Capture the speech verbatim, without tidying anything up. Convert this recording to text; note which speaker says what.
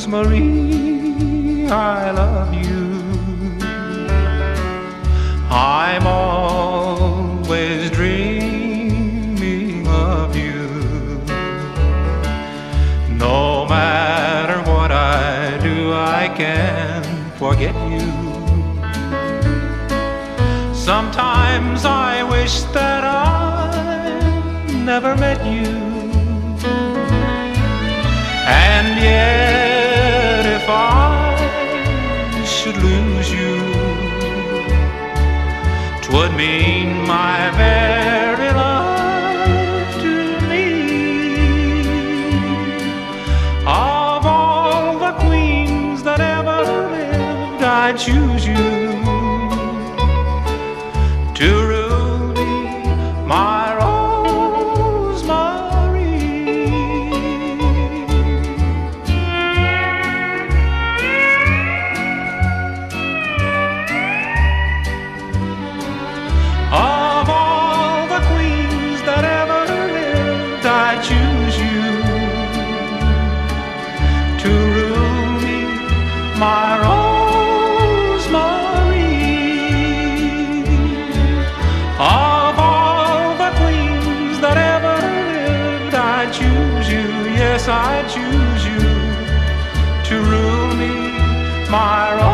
Speaker 1: Rosemary, I love you. I'm always dreaming of you. No matter what I do, I can't forget you. Sometimes I wish that I never met you. And yet if I should lose you, 'twould mean my very life to me. Of all the queens that ever lived, I'd choose you to rule me, my of all the queens that ever lived, I choose you to rule me, my Rosemary. Of all the queens that ever lived, I choose you, yes, I choose you to rule me, my Rosemary.